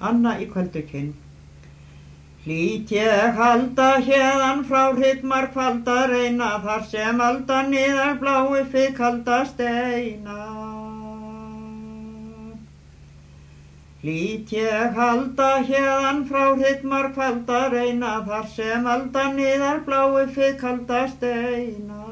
Anna í Köldukinn. Hlýt ég halda héðan frá Hryggmark falda reyna, þar sem aldan niðar blái fyrir kalda steina. Hlýt ég halda héðan frá Hryggmark falda reyna, þar sem aldan niðar blái fyrir kalda steina.